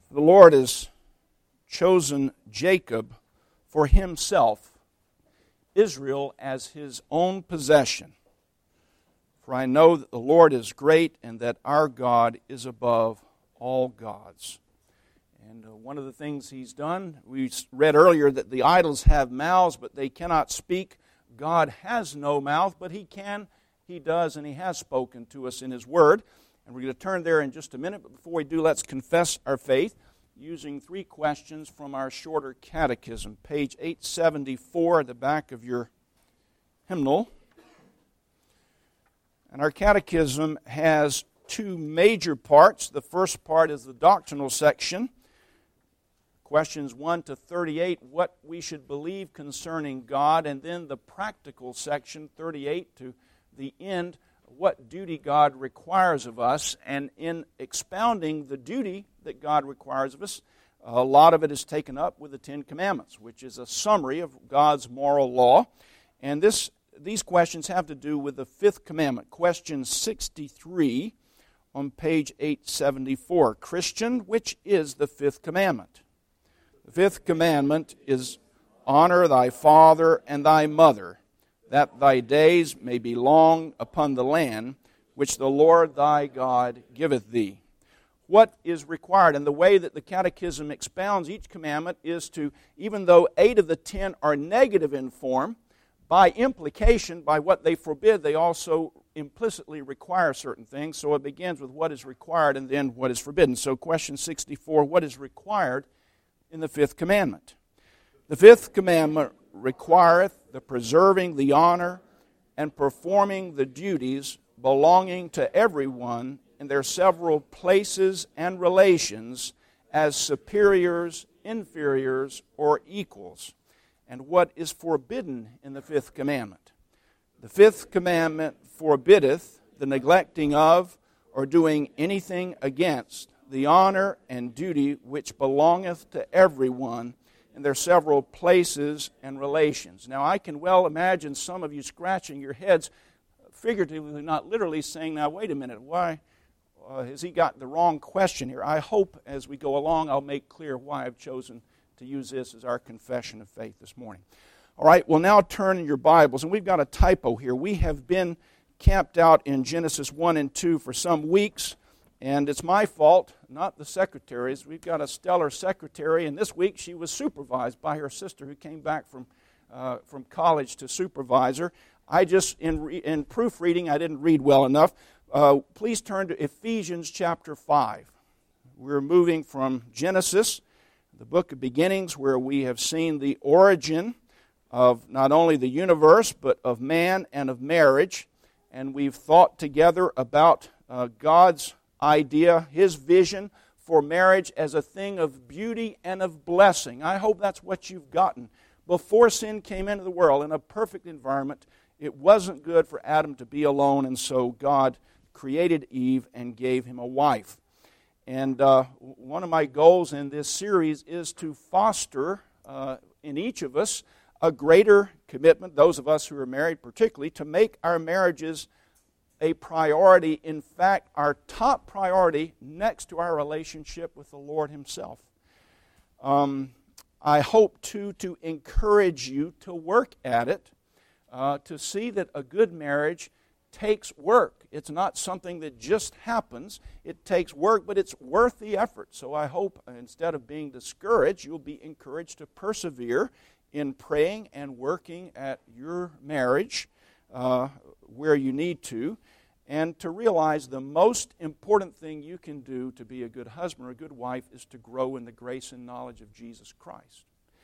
The Lord has chosen Jacob for himself, Israel as his own possession. For I know that the Lord is great and that our God is above all gods. And one of the things he's done, we read earlier that the idols have mouths, but they cannot speak. God has no mouth, but he can, he does, and he has spoken to us in his word. And we're going to turn there in just a minute, but before we do, let's confess our faith using 3 questions from our shorter catechism, page 874 at the back of your hymnal. And our catechism has 2 major parts. The first part is the doctrinal section, questions 1 to 38, what we should believe concerning God, and then the practical section, 38 to the end, what duty God requires of us. And in expounding the duty that God requires of us, a lot of it is taken up with the 10 Commandments, which is a summary of God's moral law. And these questions have to do with the 5th commandment, question 63 on page 874. Christian, which is the 5th commandment? The 5th commandment is, honor thy father and thy mother, that thy days may be long upon the land which the Lord thy God giveth thee. What is required? And the way that the Catechism expounds each commandment is to, even though 8 of the 10 are negative in form, by implication, by what they forbid, they also implicitly require certain things. So it begins with what is required and then what is forbidden. So question 64, what is required in the 5th commandment? The 5th commandment requireth the preserving the honor and performing the duties belonging to everyone in their several places and relations as superiors, inferiors, or equals. And what is forbidden in the 5th commandment? The 5th commandment forbiddeth the neglecting of or doing anything against the honor and duty which belongeth to everyone in their several places and relations. Now, I can well imagine some of you scratching your heads, figuratively, not literally, saying, now, wait a minute, why has he got the wrong question here? I hope as we go along I'll make clear why I've chosen to use this as our confession of faith this morning. All right, well, now turn in your Bibles, and we've got a typo here. We have been camped out in Genesis 1 and 2 for some weeks, and it's my fault, not the secretary's. We've got a stellar secretary, and this week she was supervised by her sister who came back from college to supervise her. I just, in proofreading, I didn't read well enough. Please turn to Ephesians chapter 5. We're moving from Genesis, the book of beginnings, where we have seen the origin of not only the universe, but of man and of marriage. And we've thought together about God's idea, his vision for marriage as a thing of beauty and of blessing. I hope that's what you've gotten. Before sin came into the world, in a perfect environment, it wasn't good for Adam to be alone, and so God created Eve and gave him a wife. And one of my goals in this series is to foster in each of us a greater commitment, those of us who are married particularly, to make our marriages a priority, in fact, our top priority next to our relationship with the Lord himself. I hope, too, to encourage you to work at it, to see that a good marriage takes work. It's not something that just happens. It takes work, but it's worth the effort. So I hope instead of being discouraged, you'll be encouraged to persevere in praying and working at your marriage where you need to, and to realize the most important thing you can do to be a good husband or a good wife is to grow in the grace and knowledge of Jesus Christ.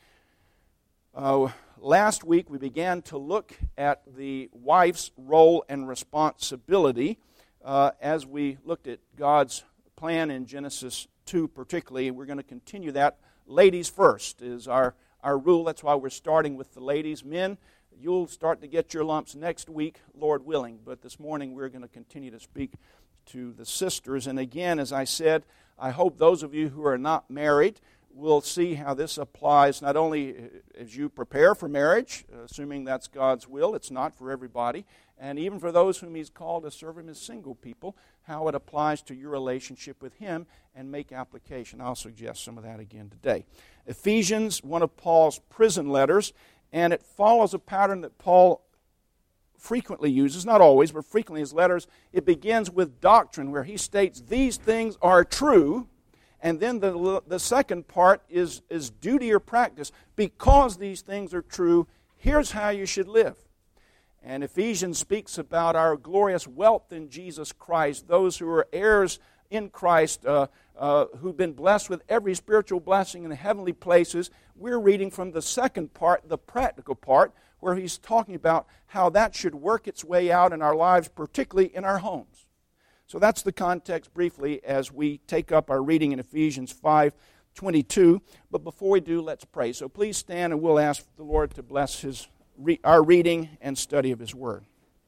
Last week we began to look at the wife's role and responsibility as we looked at God's plan in Genesis 2 particularly, and we're going to continue that. Ladies first is our rule. That's why we're starting with the ladies. Men, you'll start to get your lumps next week, Lord willing. But this morning we're going to continue to speak to the sisters. And again, as I said, I hope those of you who are not married will see how this applies not only as you prepare for marriage, assuming that's God's will. It's not for everybody. And even for those whom he's called to serve him as single people, how it applies to your relationship with Him, and make application. I'll suggest some of that again today. Ephesians, one of Paul's prison letters, and it follows a pattern that Paul frequently uses, not always, but frequently in his letters. It begins with doctrine, where he states these things are true, and then the second part is duty or practice. Because these things are true, here's how you should live. And Ephesians speaks about our glorious wealth in Jesus Christ, those who are heirs in Christ, who've been blessed with every spiritual blessing in the heavenly places. We're reading from the second part, the practical part, where he's talking about how that should work its way out in our lives, particularly in our homes. So that's the context briefly as we take up our reading in Ephesians 5:22. But before we do, let's pray. So please stand and we'll ask the Lord to bless our reading and study of His Word.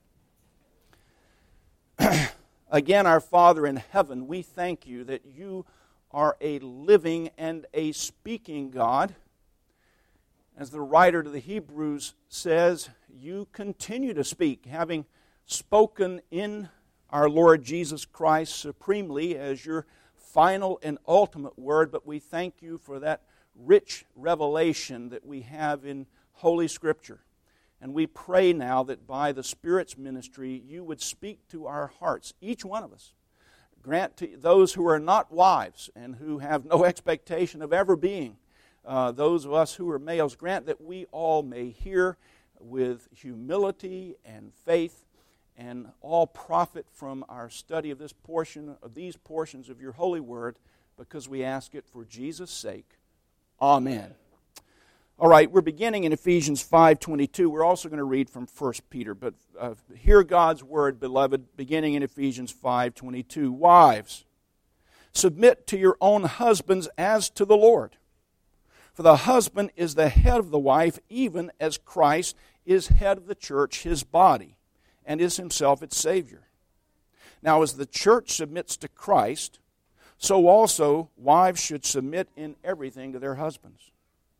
Again, our Father in heaven, we thank You that You are a living and a speaking God. As the writer to the Hebrews says, You continue to speak, having spoken in our Lord Jesus Christ supremely as Your final and ultimate word. But we thank You for that rich revelation that we have in Holy Scripture. And we pray now that by the Spirit's ministry, You would speak to our hearts, each one of us. Grant to those who are not wives and who have no expectation of ever being, those of us who are males, grant that we all may hear with humility and faith and all profit from our study of these portions of Your holy word, because we ask it for Jesus' sake. Amen. All right, we're beginning in Ephesians 5:22. We're also going to read from 1 Peter. But hear God's word, beloved, beginning in Ephesians 5:22. Wives, submit to your own husbands as to the Lord. For the husband is the head of the wife, even as Christ is head of the church, His body, and is Himself its Savior. Now, as the church submits to Christ, so also wives should submit in everything to their husbands.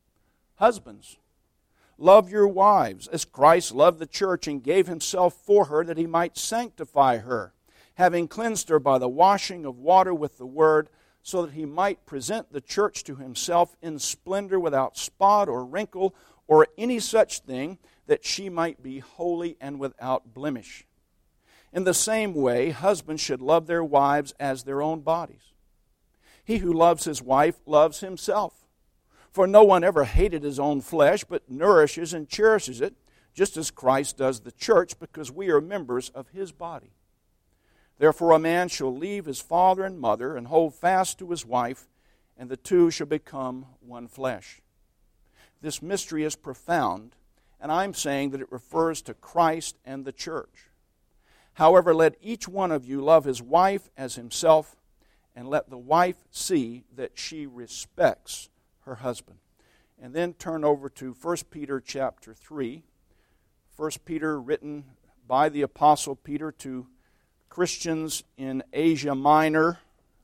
Husbands, love your wives as Christ loved the church and gave Himself for her, that He might sanctify her, having cleansed her by the washing of water with the word, so that He might present the church to Himself in splendor, without spot or wrinkle or any such thing, that she might be holy and without blemish. In the same way, husbands should love their wives as their own bodies. He who loves his wife loves himself. For no one ever hated his own flesh, but nourishes and cherishes it, just as Christ does the church, because we are members of His body. Therefore a man shall leave his father and mother, and hold fast to his wife, and the two shall become one flesh. This mystery is profound, and I'm saying that it refers to Christ and the church. However, let each one of you love his wife as himself, and let the wife see that she respects her husband. And then turn over to 1 Peter chapter 3. 1 Peter, written by the Apostle Peter to Christians in Asia Minor,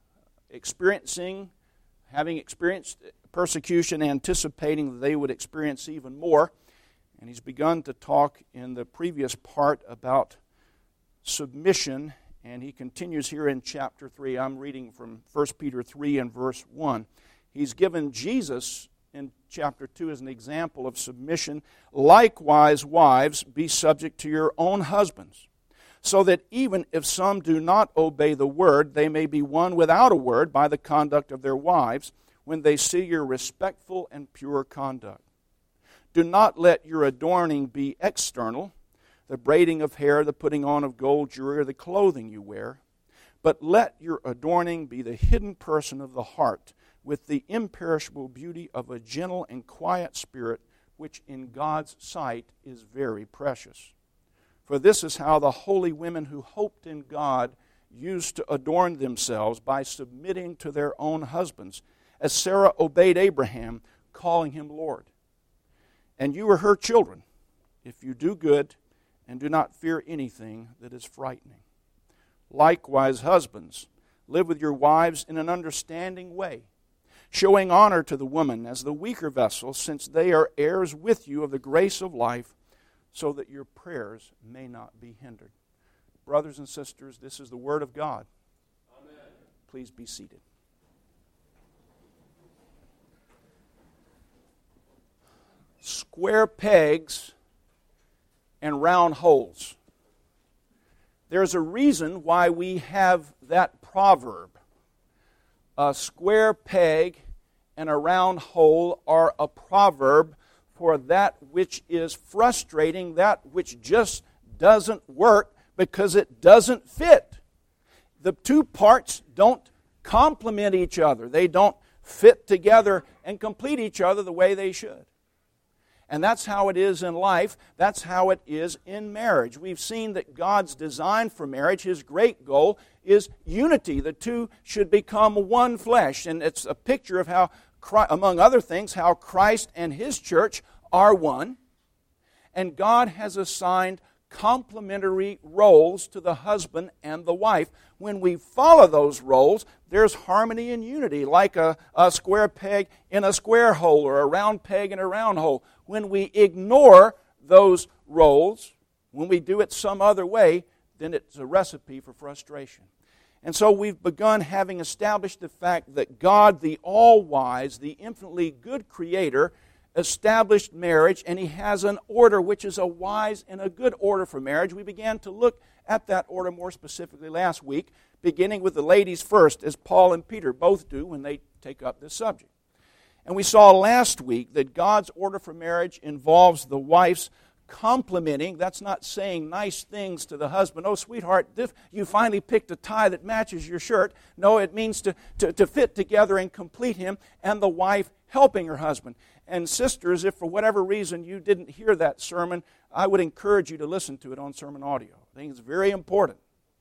having experienced persecution, anticipating that they would experience even more. And he's begun to talk in the previous part about submission, and he continues here in chapter 3. I'm reading from 1 Peter 3 and verse 1. He's given Jesus in chapter 2 as an example of submission. Likewise, wives, be subject to your own husbands, so that even if some do not obey the word, they may be won without a word by the conduct of their wives, when they see your respectful and pure conduct. Do not let your adorning be external, the braiding of hair, the putting on of gold jewelry, or the clothing you wear, but let your adorning be the hidden person of the heart, with the imperishable beauty of a gentle and quiet spirit, which in God's sight is very precious. For this is how the holy women who hoped in God used to adorn themselves, by submitting to their own husbands, as Sarah obeyed Abraham, calling him Lord. And you are her children, if you do good and do not fear anything that is frightening. Likewise, husbands, live with your wives in an understanding way, showing honor to the woman as the weaker vessel, since they are heirs with you of the grace of life, so that your prayers may not be hindered. Brothers and sisters, this is the Word of God. Please be seated. Square pegs and round holes. There's a reason why we have that proverb. A square peg and a round hole are a proverb for that which is frustrating, that which just doesn't work because it doesn't fit. The two parts don't complement each other. They don't fit together and complete each other the way they should. And that's how it is in life. That's how it is in marriage. We've seen that God's design for marriage, His great goal, is unity. The two should become one flesh. And it's a picture of how, among other things, how Christ and His church are one. And God has assigned complementary roles to the husband and the wife. When we follow those roles, there's harmony and unity, like a square peg in a square hole or a round peg in a round hole. When we ignore those roles, when we do it some other way, then it's a recipe for frustration. And so we've begun having established the fact that God, the all-wise, the infinitely good Creator, established marriage, and He has an order which is a wise and a good order for marriage. We began to look at that order more specifically last week, beginning with the ladies first, as Paul and Peter both do when they take up this subject. And we saw last week that God's order for marriage involves the wife's complimenting. That's not saying nice things to the husband. Oh, sweetheart, you finally picked a tie that matches your shirt. No, it means to fit together and complete him, and the wife helping her husband. And sisters, if for whatever reason you didn't hear that sermon, I would encourage you to listen to it on sermon audio. I think it's very important.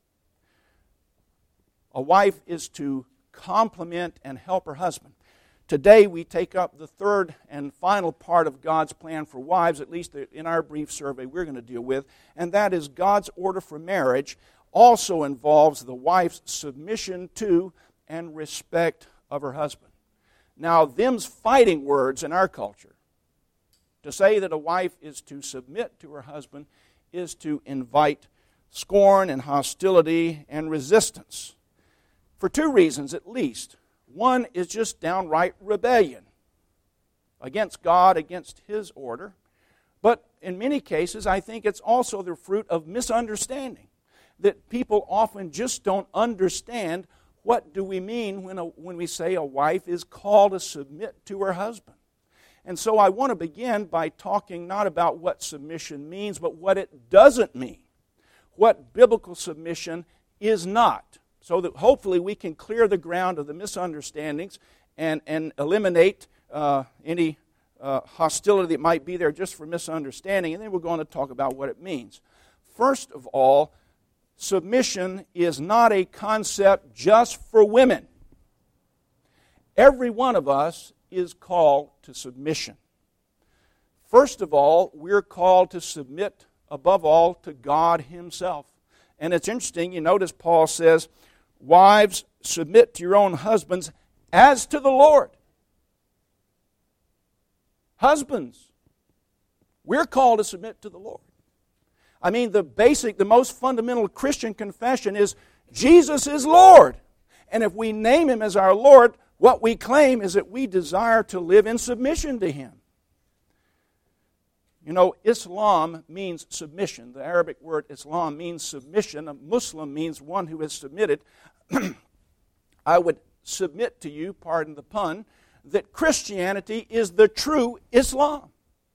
A wife is to compliment and help her husband. Today we take up the third and final part of God's plan for wives, at least in our brief survey we're going to deal with, and that is God's order for marriage also involves the wife's submission to and respect of her husband. Now, them's fighting words in our culture. To say that a wife is to submit to her husband is to invite scorn and hostility and resistance. For two reasons at least. One is just downright rebellion against God, against His order. But in many cases, I think it's also the fruit of misunderstanding. That people often just don't understand what do we mean when we say a wife is called to submit to her husband. And so I want to begin by talking not about what submission means, but what it doesn't mean. What biblical submission is not. So that hopefully we can clear the ground of the misunderstandings and eliminate any hostility that might be there just for misunderstanding. And then we're going to talk about what it means. First of all, submission is not a concept just for women. Every one of us is called to submission. First of all, we're called to submit above all to God Himself. And it's interesting, you notice Paul says, wives, submit to your own husbands as to the Lord. Husbands, we're called to submit to the Lord. I mean, the most fundamental Christian confession is Jesus is Lord. And if we name Him as our Lord, what we claim is that we desire to live in submission to Him. You know, Islam means submission. The Arabic word Islam means submission. A Muslim means one who has submitted. I would submit to you, pardon the pun, that Christianity is the true Islam.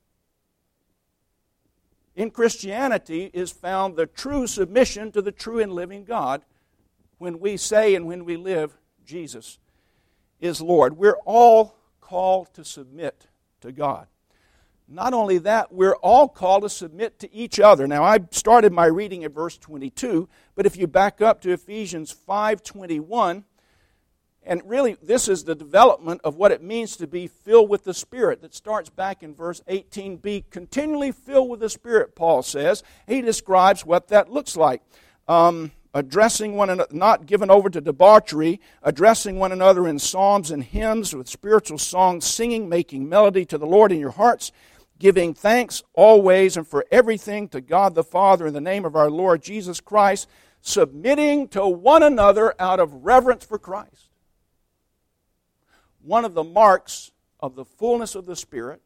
In Christianity is found the true submission to the true and living God when we say and when we live, Jesus is Lord. We're all called to submit to God. Not only that, we're all called to submit to each other. Now, I started my reading at verse 22, but if you back up to Ephesians 5:21, and really this is the development of what it means to be filled with the Spirit that starts back in verse 18. Be continually filled with the Spirit, Paul says. He describes what that looks like. Addressing one another, not given over to debauchery, addressing one another in psalms and hymns with spiritual songs, singing, making melody to the Lord in your hearts, giving thanks always and for everything to God the Father in the name of our Lord Jesus Christ, submitting to one another out of reverence for Christ. One of the marks of the fullness of the Spirit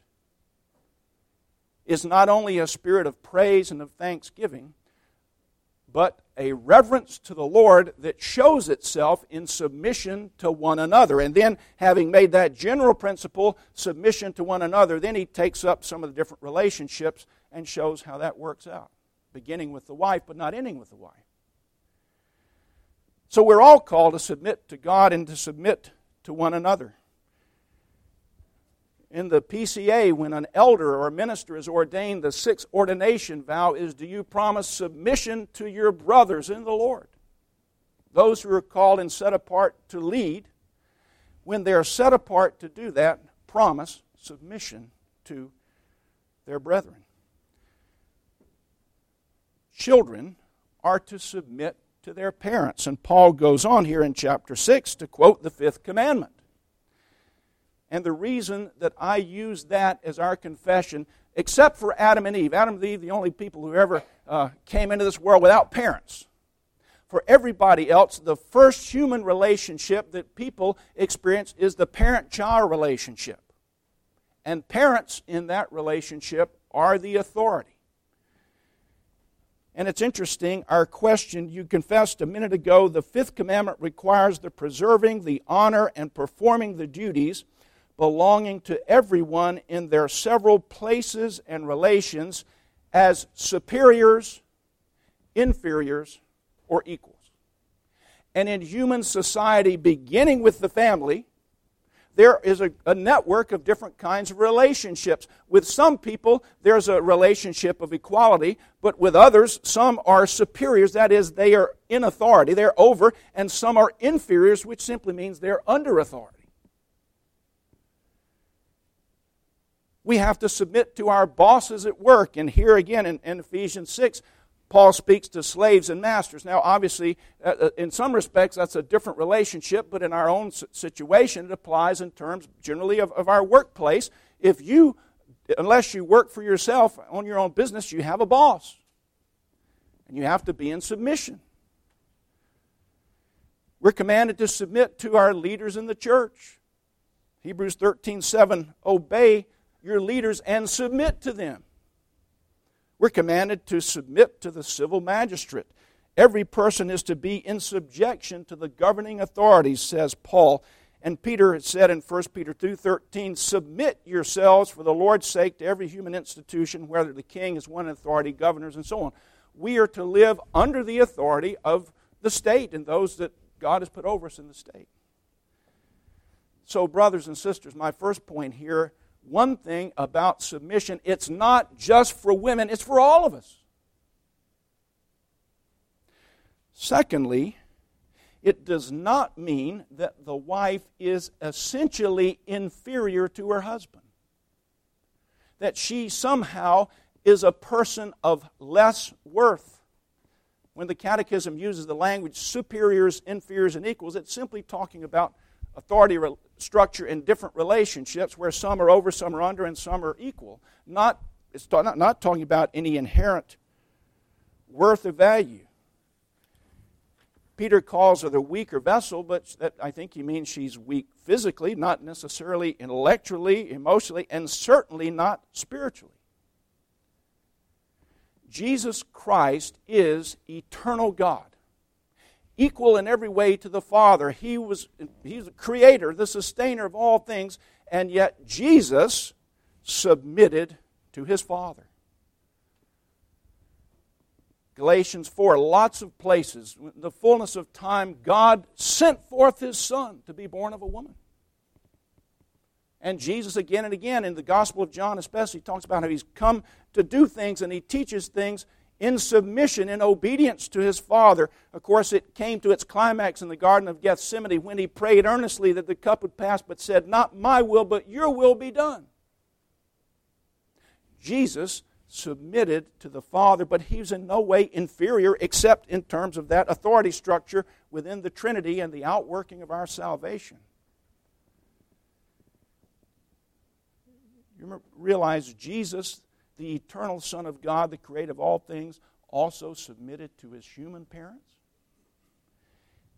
is not only a spirit of praise and of thanksgiving, but a reverence to the Lord that shows itself in submission to one another. And then, having made that general principle, submission to one another, then he takes up some of the different relationships and shows how that works out, beginning with the wife, but not ending with the wife. So we're all called to submit to God and to submit to one another. In the PCA, when an elder or a minister is ordained, the sixth ordination vow is, do you promise submission to your brothers in the Lord? Those who are called and set apart to lead, when they are set apart to do that, promise submission to their brethren. Children are to submit to their parents. And Paul goes on here in chapter 6 to quote the fifth commandment. And the reason that I use that as our confession, except for Adam and Eve, the only people who ever came into this world without parents. For everybody else, the first human relationship that people experience is the parent-child relationship. And parents in that relationship are the authority. And it's interesting, our question, you confessed a minute ago, the fifth commandment requires the preserving, the honor, and performing the duties belonging to everyone in their several places and relations as superiors, inferiors, or equals. And in human society, beginning with the family, there is a network of different kinds of relationships. With some people, there's a relationship of equality, but with others, some are superiors, that is, they are in authority, they're over, and some are inferiors, which simply means they're under authority. We have to submit to our bosses at work. And here again in Ephesians 6, Paul speaks to slaves and masters. Now, obviously, in some respects, that's a different relationship, but in our own situation, it applies in terms generally of our workplace. Unless you work for yourself, own your own business, you have a boss. And you have to be in submission. We're commanded to submit to our leaders in the church. Hebrews 13:7, obey your leaders and submit to them. We're commanded to submit to the civil magistrate. Every person is to be in subjection to the governing authorities, says Paul. And Peter said in 1 Peter 2:13, submit yourselves for the Lord's sake to every human institution, whether the king is one authority, governors, and so on. We are to live under the authority of the state and those that God has put over us in the state. So, brothers and sisters, my first point here, one thing about submission, it's not just for women, it's for all of us. Secondly, it does not mean that the wife is essentially inferior to her husband. That she somehow is a person of less worth. When the Catechism uses the language superiors, inferiors, and equals, it's simply talking about authority structure in different relationships where some are over, some are under, and some are equal. It's not talking about any inherent worth or value. Peter calls her the weaker vessel, but that, I think he means she's weak physically, not necessarily intellectually, emotionally, and certainly not spiritually. Jesus Christ is eternal God, equal in every way to the Father. He's the creator, the sustainer of all things, and yet Jesus submitted to his Father. Galatians 4, lots of places. In the fullness of time, God sent forth his Son to be born of a woman. And Jesus again and again, in the Gospel of John especially, talks about how he's come to do things and he teaches things in submission, in obedience to his Father. Of course, it came to its climax in the Garden of Gethsemane when he prayed earnestly that the cup would pass, but said, not my will, but your will be done. Jesus submitted to the Father, but he was in no way inferior except in terms of that authority structure within the Trinity and the outworking of our salvation. You realize Jesus, the eternal Son of God, the creator of all things, also submitted to his human parents?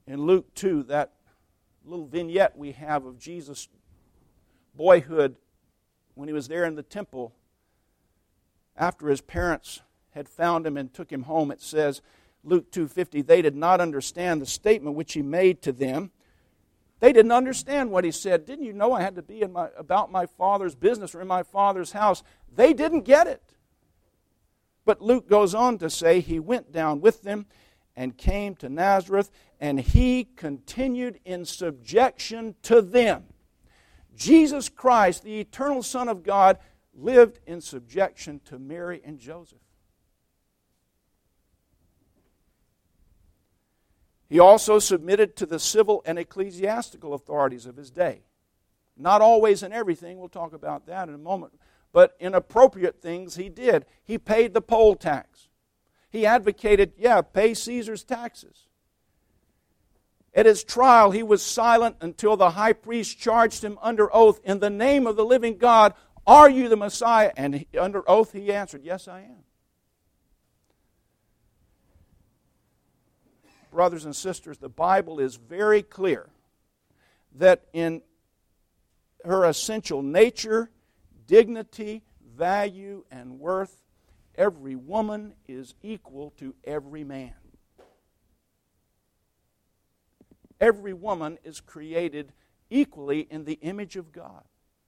In Luke 2, that little vignette we have of Jesus' boyhood when he was there in the temple, after his parents had found him and took him home, it says, Luke 2:50, they did not understand the statement which he made to them. They didn't understand what he said. Didn't you know I had to be about my Father's business or in my Father's house? They didn't get it. But Luke goes on to say he went down with them and came to Nazareth, and he continued in subjection to them. Jesus Christ, the eternal Son of God, lived in subjection to Mary and Joseph. He also submitted to the civil and ecclesiastical authorities of his day. Not always in everything, we'll talk about that in a moment, but in appropriate things he did. He paid the poll tax. He advocated, pay Caesar's taxes. At his trial, he was silent until the high priest charged him under oath, in the name of the living God, are you the Messiah? And under oath he answered, yes, I am. Brothers and sisters, the Bible is very clear that in her essential nature, dignity, value, and worth, every woman is equal to every man. Every woman is created equally in the image of God.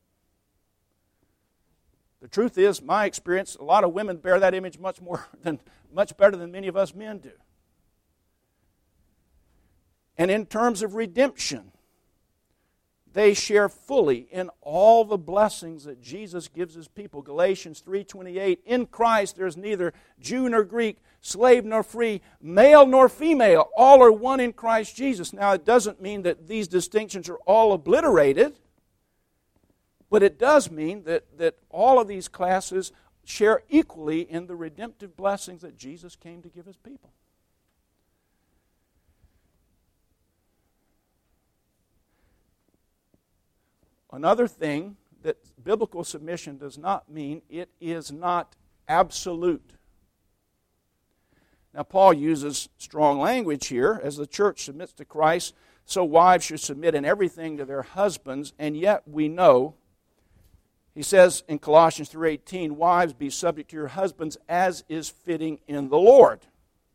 The truth is, my experience, a lot of women bear that image much better than many of us men do. And in terms of redemption, they share fully in all the blessings that Jesus gives His people. Galatians 3:28, in Christ there is neither Jew nor Greek, slave nor free, male nor female. All are one in Christ Jesus. Now, it doesn't mean that these distinctions are all obliterated, but it does mean that all of these classes share equally in the redemptive blessings that Jesus came to give His people. Another thing that biblical submission does not mean, it is not absolute. Now, Paul uses strong language here. As the church submits to Christ, so wives should submit in everything to their husbands, and yet we know, he says in Colossians 3:18, wives, be subject to your husbands as is fitting in the Lord.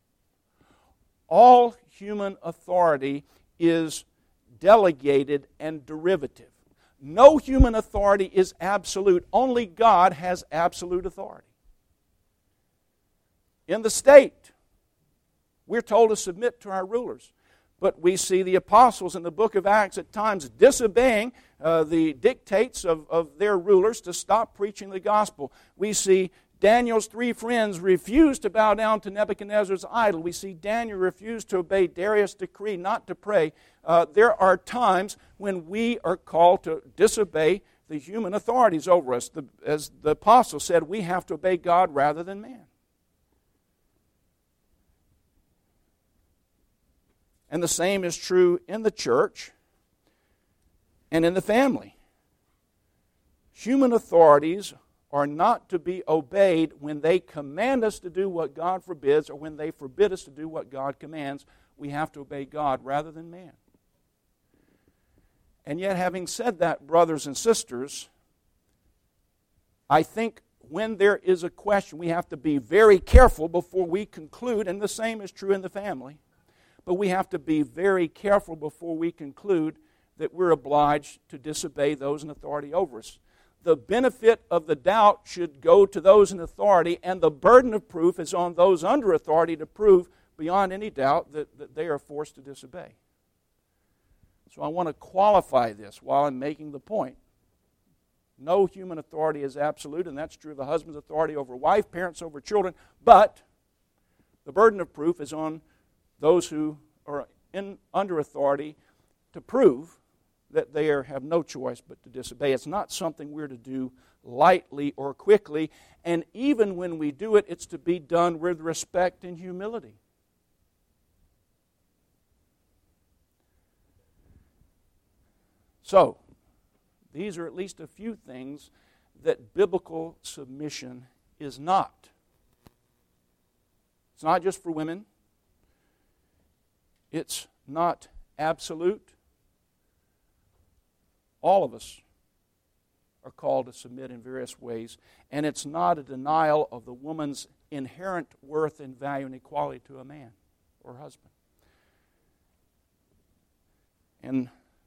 All human authority is delegated and derivative. No human authority is absolute. Only God has absolute authority. In the state, we're told to submit to our rulers. But we see the apostles in the book of Acts at times disobeying the dictates of their rulers to stop preaching the gospel. We see Daniel's 3 friends refuse to bow down to Nebuchadnezzar's idol. We see Daniel refuse to obey Darius' decree not to pray. There are times when we are called to disobey the human authorities over us. As the apostle said, we have to obey God rather than man. And the same is true in the church and in the family. Human authorities are not to be obeyed when they command us to do what God forbids or when they forbid us to do what God commands. We have to obey God rather than man. And yet, having said that, brothers and sisters, I think when there is a question, we have to be very careful before we conclude, and the same is true in the family, but we have to be very careful before we conclude that we're obliged to disobey those in authority over us. The benefit of the doubt should go to those in authority, and the burden of proof is on those under authority to prove beyond any doubt that they are forced to disobey. So I want to qualify this while I'm making the point. No human authority is absolute, and that's true of the husband's authority over wife, parents over children, but the burden of proof is on those who are under authority to prove that they have no choice but to disobey. It's not something we're to do lightly or quickly, and even when we do it, it's to be done with respect and humility. So, these are at least a few things that biblical submission is not. It's not just for women. It's not absolute. All of us are called to submit in various ways, and it's not a denial of the woman's inherent worth and value and equality to a man or husband. And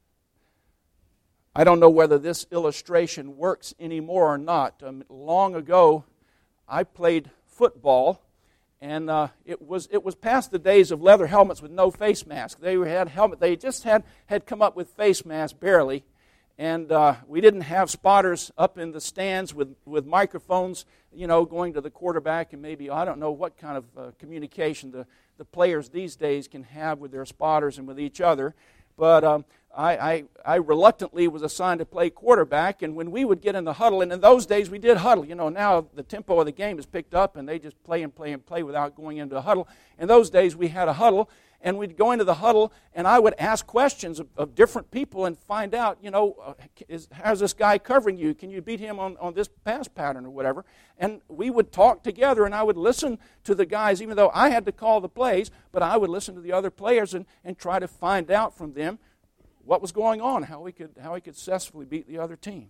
I don't know whether this illustration works anymore or not. Long ago, I played football, and it was past the days of leather helmets with no face mask. They just had come up with face masks barely, and we didn't have spotters up in the stands with microphones, going to the quarterback, and maybe I don't know what kind of communication the players these days can have with their spotters and with each other. But I reluctantly was assigned to play quarterback, and when we would get in the huddle, and in those days we did huddle. Now the tempo of the game is picked up, and they just play and play and play without going into a huddle. In those days we had a huddle, and we'd go into the huddle, and I would ask questions of different people and find out, how's this guy covering you? Can you beat him on this pass pattern or whatever? And we would talk together, and I would listen to the guys, even though I had to call the plays, but I would listen to the other players and try to find out from them what was going on, how we could successfully beat the other team.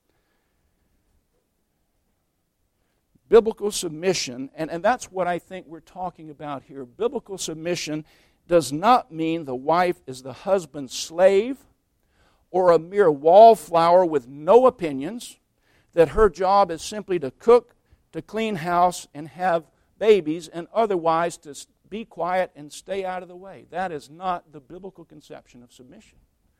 Biblical submission, and that's what I think we're talking about here. Biblical submission does not mean the wife is the husband's slave or a mere wallflower with no opinions, that her job is simply to cook, to clean house, and have babies, and otherwise to be quiet and stay out of the way. That is not the biblical conception of submission.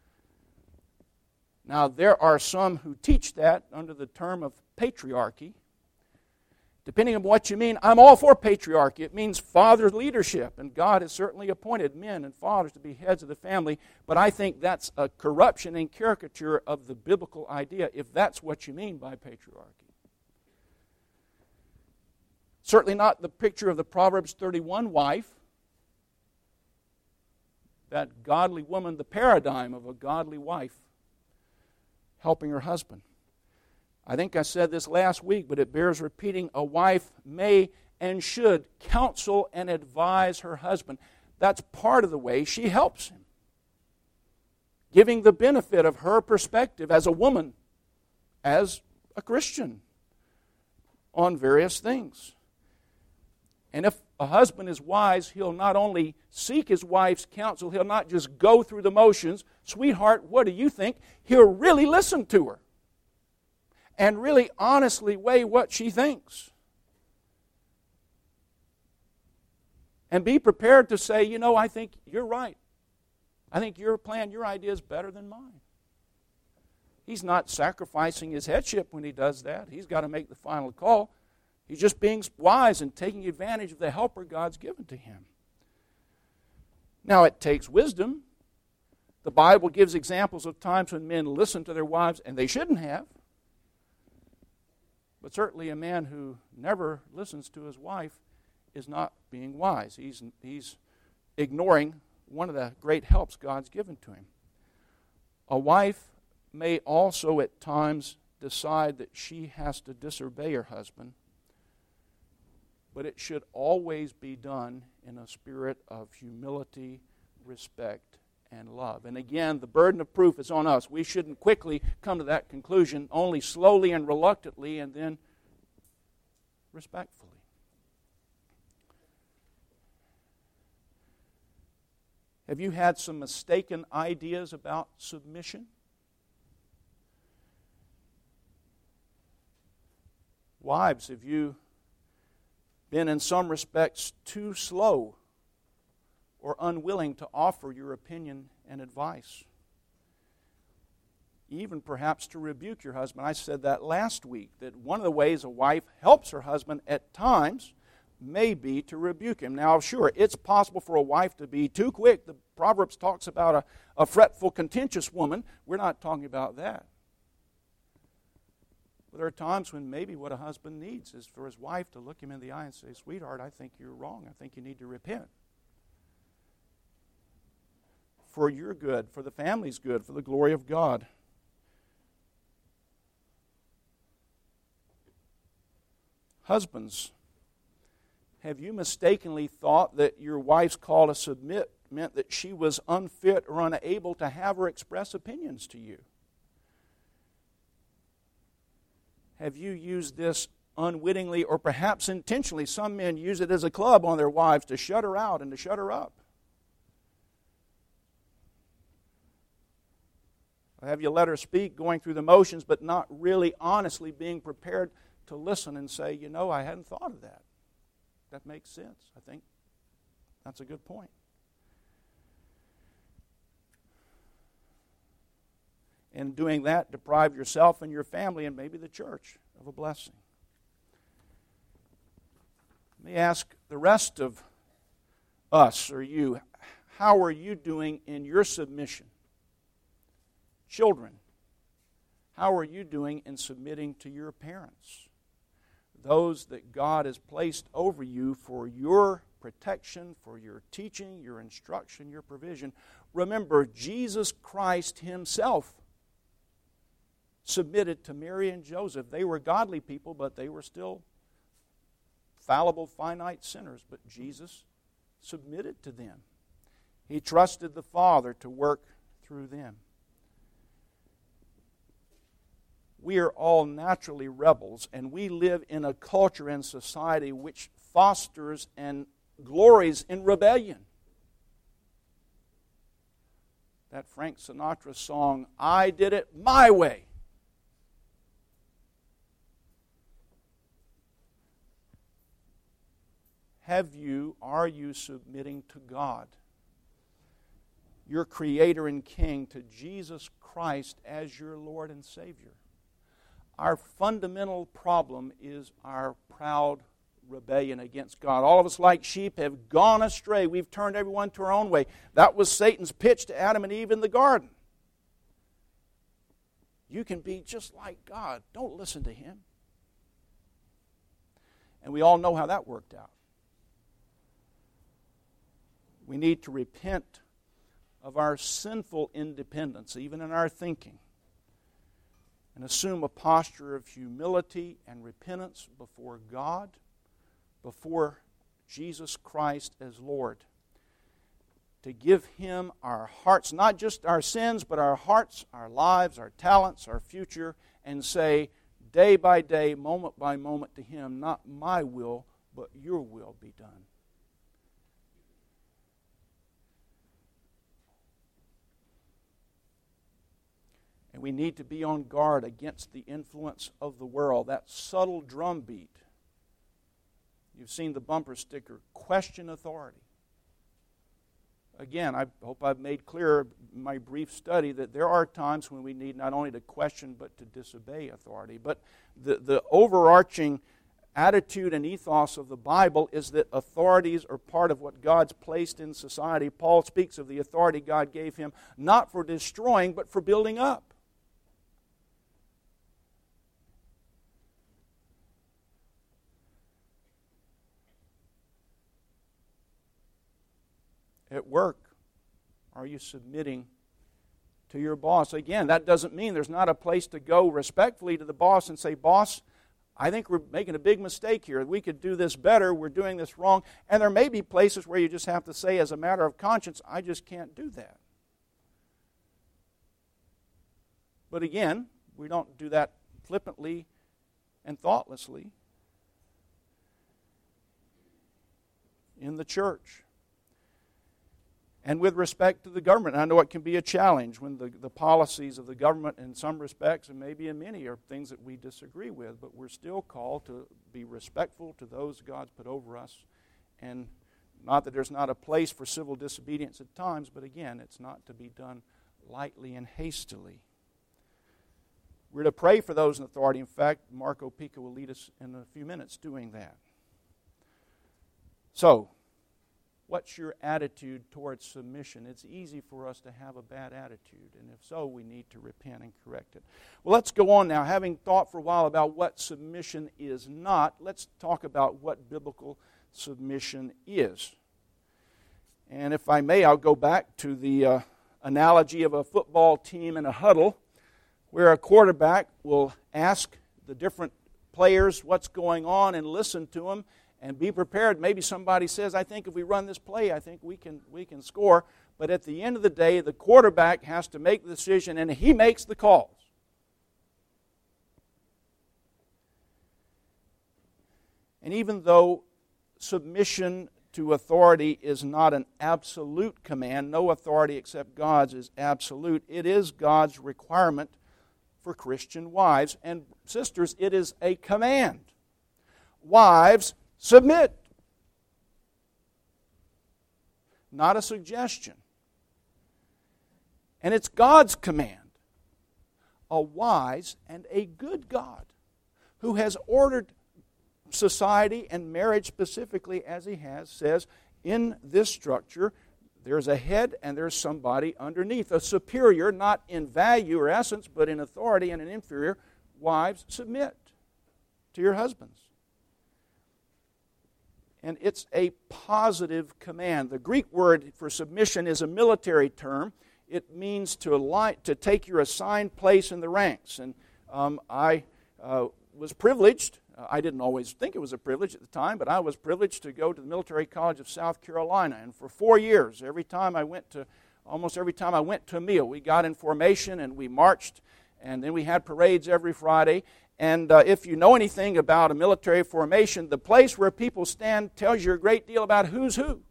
Now, there are some who teach that under the term of patriarchy. Depending on what you mean, I'm all for patriarchy. It means father leadership, and God has certainly appointed men and fathers to be heads of the family, but I think that's a corruption and caricature of the biblical idea, if that's what you mean by patriarchy. Certainly not the picture of the Proverbs 31 wife, that godly woman, the paradigm of a godly wife helping her husband. I think I said this last week, but it bears repeating. A wife may and should counsel and advise her husband. That's part of the way she helps him, giving the benefit of her perspective as a woman, as a Christian, on various things. And if a husband is wise, he'll not only seek his wife's counsel, he'll not just go through the motions. Sweetheart, what do you think? He'll really listen to her and really honestly weigh what she thinks. And be prepared to say, I think you're right. I think your plan, your idea is better than mine. He's not sacrificing his headship when he does that. He's got to make the final call. He's just being wise and taking advantage of the helper God's given to him. Now, it takes wisdom. The Bible gives examples of times when men listen to their wives, and they shouldn't have. But certainly a man who never listens to his wife is not being wise. He's ignoring one of the great helps God's given to him. A wife may also at times decide that she has to disobey her husband, but it should always be done in a spirit of humility, respect, and love. And again, the burden of proof is on us. We shouldn't quickly come to that conclusion, only slowly and reluctantly, and then respectfully. Have you had some mistaken ideas about submission? Wives, have you been in some respects too slow or unwilling to offer your opinion and advice? Even perhaps to rebuke your husband. I said that last week, that one of the ways a wife helps her husband at times may be to rebuke him. Now, sure, it's possible for a wife to be too quick. The Proverbs talks about a fretful, contentious woman. We're not talking about that. But there are times when maybe what a husband needs is for his wife to look him in the eye and say, "Sweetheart, I think you're wrong. I think you need to repent. For your good, for the family's good, for the glory of God." Husbands, have you mistakenly thought that your wife's call to submit meant that she was unfit or unable to have or express opinions to you? Have you used this unwittingly or perhaps intentionally? Some men use it as a club on their wives to shut her out and to shut her up. Have you let her speak, going through the motions, but not really honestly being prepared to listen and say, you know, I hadn't thought of that. That makes sense. I think that's a good point. In doing that, deprive yourself and your family and maybe the church of a blessing. Let me ask the rest of us or you, how are you doing in your submission? Children, how are you doing in submitting to your parents? Those that God has placed over you for your protection, for your teaching, your instruction, your provision. Remember, Jesus Christ Himself submitted to Mary and Joseph. They were godly people, but they were still fallible, finite sinners. But Jesus submitted to them. He trusted the Father to work through them. We are all naturally rebels, and we live in a culture and society which fosters and glories in rebellion. That Frank Sinatra song, I Did It My Way. Are you submitting to God, your Creator and King, to Jesus Christ as your Lord and Savior? Our fundamental problem is our proud rebellion against God. All of us, like sheep, have gone astray. We've turned everyone to our own way. That was Satan's pitch to Adam and Eve in the garden. You can be just like God. Don't listen to him. And we all know how that worked out. We need to repent of our sinful independence, even in our thinking, and assume a posture of humility and repentance before God, before Jesus Christ as Lord. To give Him our hearts, not just our sins, but our hearts, our lives, our talents, our future, and say day by day, moment by moment to Him, not my will, but your will be done. And we need to be on guard against the influence of the world, that subtle drumbeat. You've seen the bumper sticker, question authority. Again, I hope I've made clear in my brief study that there are times when we need not only to question but to disobey authority. But the overarching attitude and ethos of the Bible is that authorities are part of what God's placed in society. Paul speaks of the authority God gave him not for destroying but for building up. At work, are you submitting to your boss? Again, that doesn't mean there's not a place to go respectfully to the boss and say, boss, I think we're making a big mistake here. We could do this better. We're doing this wrong. And there may be places where you just have to say, as a matter of conscience, I just can't do that. But again, we don't do that flippantly and thoughtlessly in the church. And with respect to the government, I know it can be a challenge when the policies of the government in some respects, and maybe in many, are things that we disagree with, but we're still called to be respectful to those God's put over us. And not that there's not a place for civil disobedience at times, but again, it's not to be done lightly and hastily. We're to pray for those in authority. In fact, Marco Pica will lead us in a few minutes doing that. So, what's your attitude towards submission? It's easy for us to have a bad attitude, and if so, we need to repent and correct it. Well, let's go on now. Having thought for a while about what submission is not, let's talk about what biblical submission is. And if I may, I'll go back to the analogy of a football team in a huddle, where a quarterback will ask the different players what's going on and listen to them, And be prepared. Maybe somebody says, I think if we run this play, I think we can score. But at the end of the day, the quarterback has to make the decision, and he makes the calls. And even though submission to authority is not an absolute command, no authority except God's is absolute, it is God's requirement for Christian wives. And sisters, it is a command. Wives, submit. Not a suggestion. And it's God's command. A wise and a good God who has ordered society and marriage specifically as He has, says in this structure there's a head and there's somebody underneath. A superior, not in value or essence, but in authority, and an inferior. Wives, submit to your husbands. And it's a positive command. The Greek word for submission is a military term. It means to take your assigned place in the ranks. And I was privileged. I didn't always think it was a privilege at the time, but I was privileged to go to the Military College of South Carolina. And for 4 years, almost every time I went to a meal, we got in formation and we marched, and then we had parades every Friday. And if you know anything about a military formation, the place where people stand tells you a great deal about who's who.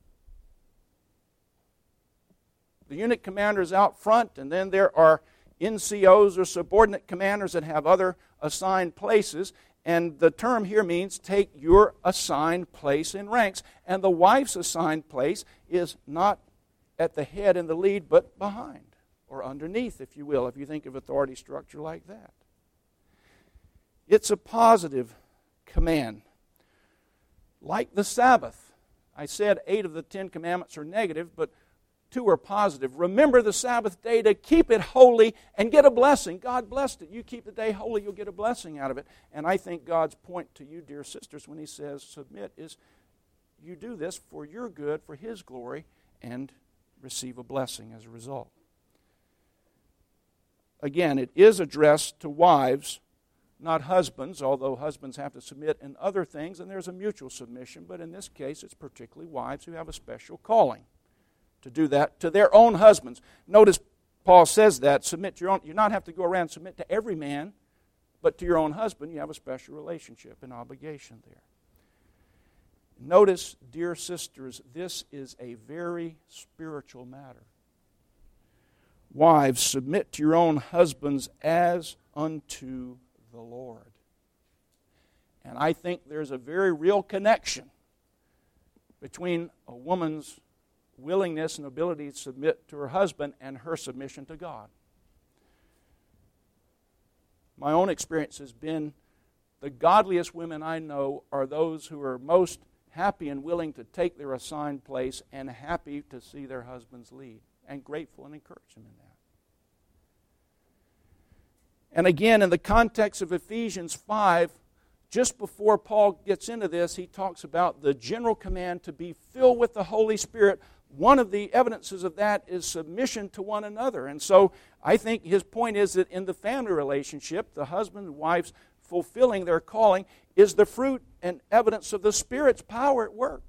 The unit commander is out front, and then there are NCOs or subordinate commanders that have other assigned places. And the term here means take your assigned place in ranks. And the wife's assigned place is not at the head and the lead, but behind or underneath, if you will, if you think of authority structure like that. It's a positive command. Like the Sabbath. I said 8 of the 10 commandments are negative, but 2 are positive. Remember the Sabbath day to keep it holy and get a blessing. God blessed it. You keep the day holy, you'll get a blessing out of it. And I think God's point to you, dear sisters, when He says submit, is you do this for your good, for His glory, and receive a blessing as a result. Again, it is addressed to wives, not husbands, although husbands have to submit in other things, and there's a mutual submission. But in this case, it's particularly wives who have a special calling to do that to their own husbands. Notice Paul says that, submit to your own. You not have to go around and submit to every man, but to your own husband, you have a special relationship and obligation there. Notice, dear sisters, this is a very spiritual matter. Wives, submit to your own husbands as unto the Lord. And I think there's a very real connection between a woman's willingness and ability to submit to her husband and her submission to God. My own experience has been the godliest women I know are those who are most happy and willing to take their assigned place and happy to see their husbands lead, and grateful and encourage them in that. And again, in the context of Ephesians 5, just before Paul gets into this, he talks about the general command to be filled with the Holy Spirit. One of the evidences of that is submission to one another. And so I think his point is that in the family relationship, the husband and wife's fulfilling their calling is the fruit and evidence of the Spirit's power at work.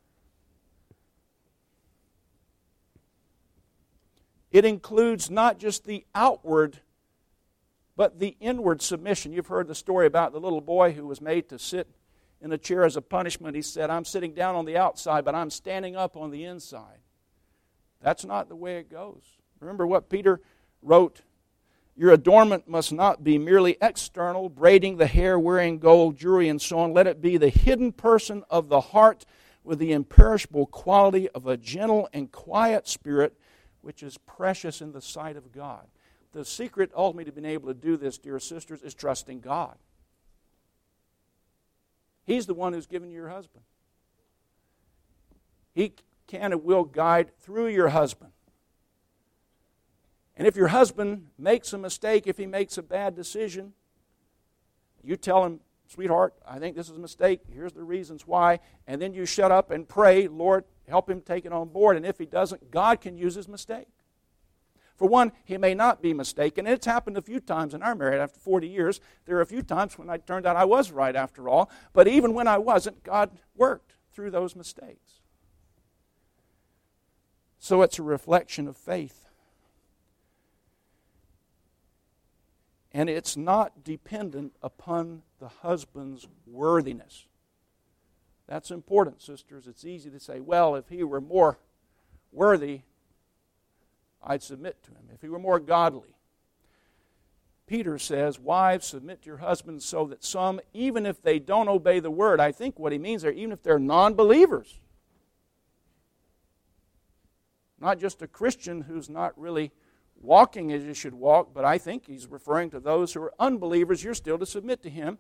It includes not just the outward, but the inward submission. You've heard the story about the little boy who was made to sit in a chair as a punishment. He said, I'm sitting down on the outside, but I'm standing up on the inside. That's not the way it goes. Remember what Peter wrote, your adornment must not be merely external, braiding the hair, wearing gold, jewelry, and so on. Let it be the hidden person of the heart with the imperishable quality of a gentle and quiet spirit, which is precious in the sight of God. The secret ultimately to being able to do this, dear sisters, is trusting God. He's the one who's given you your husband. He can and will guide through your husband. And if your husband makes a mistake, if he makes a bad decision, you tell him, sweetheart, I think this is a mistake. Here's the reasons why. And then you shut up and pray, Lord, help him take it on board. And if he doesn't, God can use his mistake. For one, he may not be mistaken. It's happened a few times in our marriage after 40 years. There are a few times when it turned out I was right after all. But even when I wasn't, God worked through those mistakes. So it's a reflection of faith. And it's not dependent upon the husband's worthiness. That's important, sisters. It's easy to say, well, if he were more worthy, I'd submit to him. If he were more godly. Peter says, wives, submit to your husbands so that some, even if they don't obey the word, I think what he means there, even if they're non-believers, not just a Christian who's not really walking as you should walk, but I think he's referring to those who are unbelievers, you're still to submit to him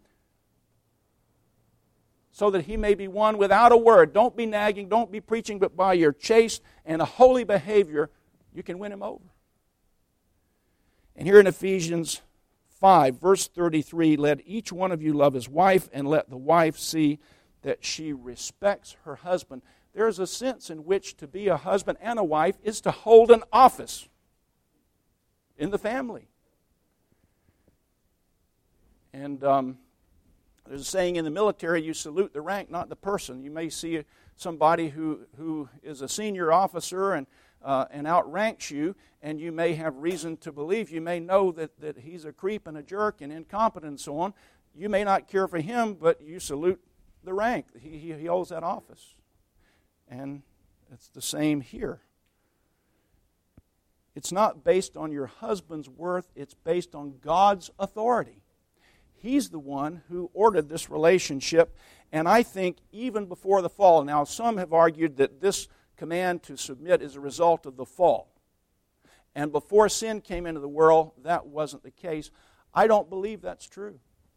so that he may be won without a word. Don't be nagging, don't be preaching, but by your chaste and a holy behavior, you can win him over. And here in Ephesians 5, verse 33, let each one of you love his wife, and let the wife see that she respects her husband. There's a sense in which to be a husband and a wife is to hold an office in the family. And there's a saying in the military, you salute the rank, not the person. You may see somebody who is a senior officer and outranks you, and you may have reason to believe, you may know that he's a creep and a jerk and incompetent and so on. You may not care for him, but you salute the rank. He holds that office. And it's the same here. It's not based on your husband's worth, it's based on God's authority. He's the one who ordered this relationship, and I think even before the fall. Now, some have argued that this command to submit is a result of the fall. And before sin came into the world, that wasn't the case. I don't believe that's true.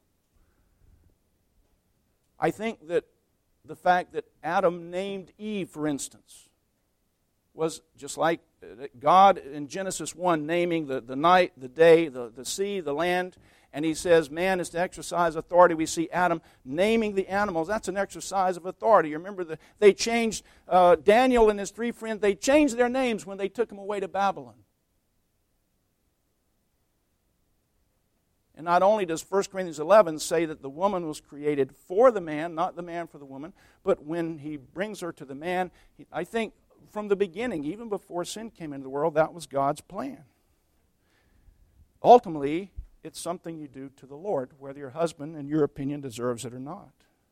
I think that the fact that Adam named Eve, for instance, was just like God in Genesis 1 naming the night, the day, the sea, the land, and he says man is to exercise authority. We see Adam naming the animals. That's an exercise of authority. You remember they changed, Daniel and his three friends, they changed their names when they took him away to Babylon. And not only does 1 Corinthians 11 say that the woman was created for the man, not the man for the woman, but when he brings her to the man, I think from the beginning, even before sin came into the world, that was God's plan. Ultimately, it's something you do to the Lord, whether your husband, in your opinion, deserves it or not.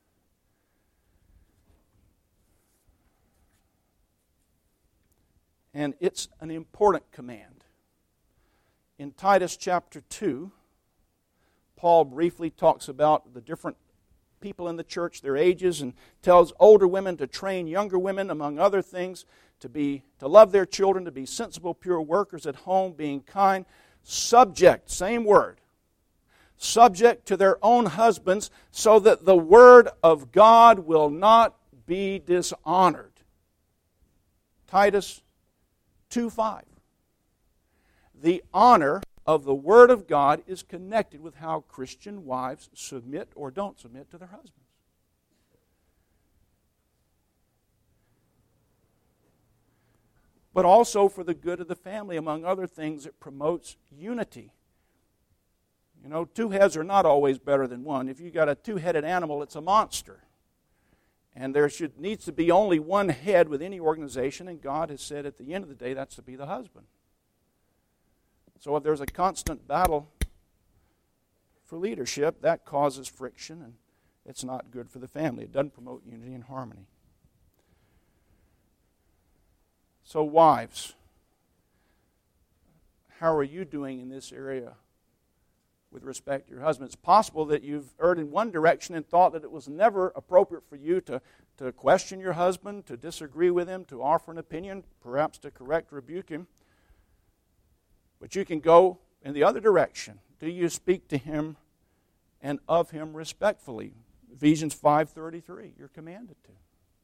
And it's an important command. In Titus chapter 2, Paul briefly talks about the different people in the church, their ages, and tells older women to train younger women, among other things, to love their children, to be sensible, pure workers at home, being kind, subject, same word, subject to their own husbands, so that the word of God will not be dishonored. Titus 2:5. The honor of the Word of God is connected with how Christian wives submit or don't submit to their husbands. But also for the good of the family, among other things, it promotes unity. You know, two heads are not always better than one. If you've got a two-headed animal, it's a monster. And there needs to be only one head with any organization, and God has said at the end of the day that's to be the husband. So if there's a constant battle for leadership, that causes friction, and it's not good for the family. It doesn't promote unity and harmony. So wives, how are you doing in this area with respect to your husband? It's possible that you've erred in one direction and thought that it was never appropriate for you to question your husband, to disagree with him, to offer an opinion, perhaps to correct, rebuke him. But you can go in the other direction. Do you speak to him and of him respectfully? Ephesians 5:33, you're commanded to.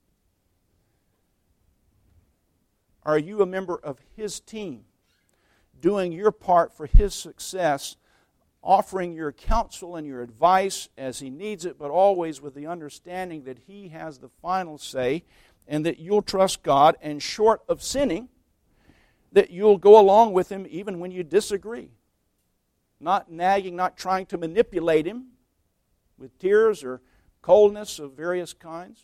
Are you a member of his team, doing your part for his success, offering your counsel and your advice as he needs it, but always with the understanding that he has the final say and that you'll trust God, and short of sinning, that you'll go along with him even when you disagree. Not nagging, not trying to manipulate him with tears or coldness of various kinds.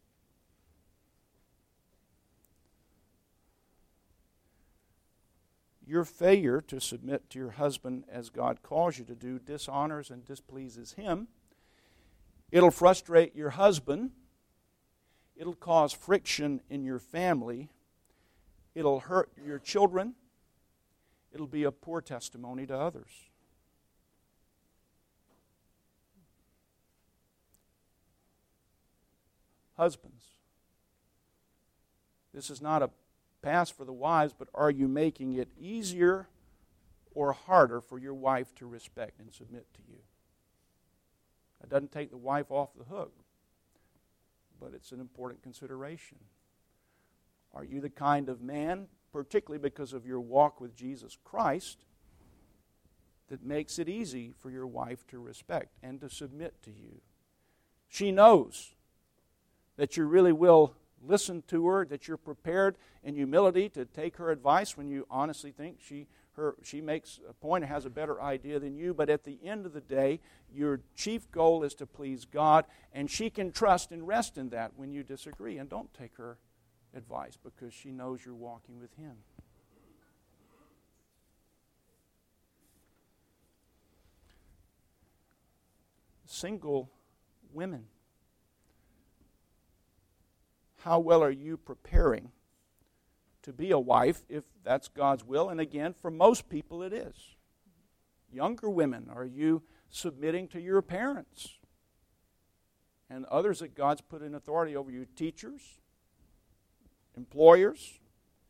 Your failure to submit to your husband as God calls you to do dishonors and displeases him. It'll frustrate your husband. It'll cause friction in your family. It'll hurt your children. It'll be a poor testimony to others. Husbands, this is not a pass for the wives, but are you making it easier or harder for your wife to respect and submit to you? That doesn't take the wife off the hook, but it's an important consideration. Are you the kind of man, particularly because of your walk with Jesus Christ, that makes it easy for your wife to respect and to submit to you? She knows that you really will listen to her, that you're prepared in humility to take her advice when you honestly think she makes a point and has a better idea than you. But at the end of the day, your chief goal is to please God, and she can trust and rest in that when you disagree. And don't take her advice because she knows you're walking with Him. Single women, how well are you preparing to be a wife if that's God's will? And again, for most people it is. Younger women, are you submitting to your parents and others that God's put in authority over you? Teachers, employers.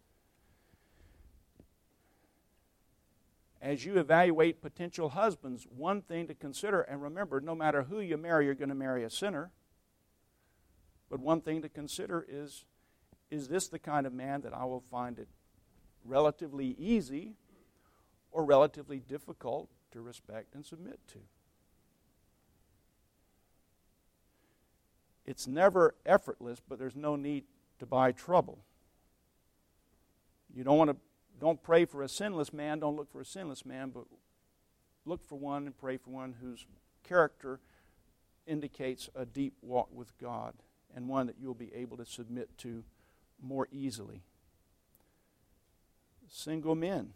As you evaluate potential husbands, one thing to consider, and remember, no matter who you marry, you're going to marry a sinner. But one thing to consider is this the kind of man that I will find it relatively easy or relatively difficult to respect and submit to? It's never effortless, but there's no need to buy trouble. You don't pray for a sinless man, don't look for a sinless man, but look for one and pray for one whose character indicates a deep walk with God, and one that you'll be able to submit to more easily. Single men,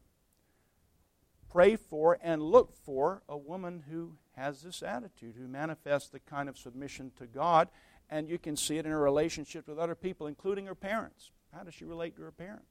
pray for and look for a woman who has this attitude, who manifests the kind of submission to God, and you can see it in her relationship with other people, including her parents. How does she relate to her parents?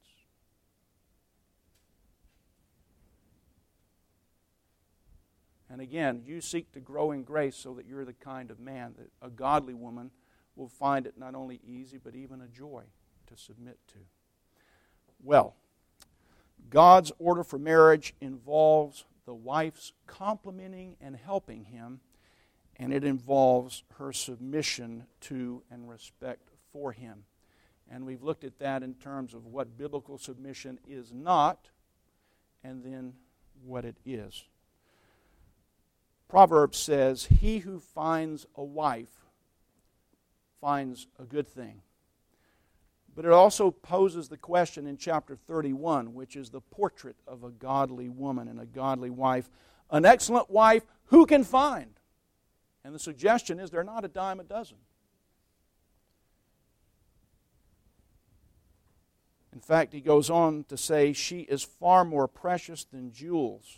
And again, you seek to grow in grace so that you're the kind of man that a godly woman will find it not only easy, but even a joy to submit to. Well, God's order for marriage involves the wife's complimenting and helping him, and it involves her submission to and respect for him. And we've looked at that in terms of what biblical submission is not, and then what it is. Proverbs says, "He who finds a wife finds a good thing." But it also poses the question in chapter 31, which is the portrait of a godly woman and a godly wife. An excellent wife, who can find? And the suggestion is they're not a dime a dozen. In fact, he goes on to say she is far more precious than jewels.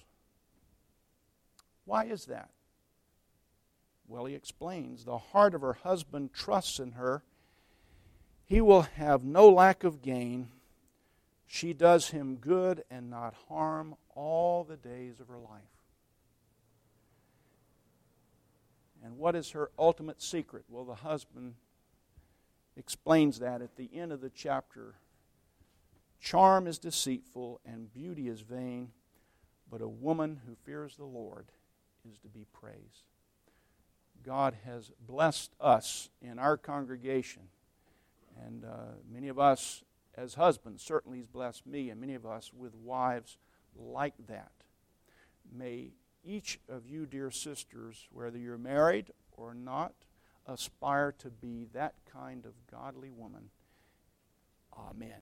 Why is that? Well, he explains, the heart of her husband trusts in her. He will have no lack of gain. She does him good and not harm all the days of her life. And what is her ultimate secret? Well, the husband explains that at the end of the chapter. Charm is deceitful and beauty is vain, but a woman who fears the Lord is to be praised. God has blessed us in our congregation, and many of us as husbands, certainly He's blessed me, and many of us with wives like that. May each of you, dear sisters, whether you're married or not, aspire to be that kind of godly woman. Amen.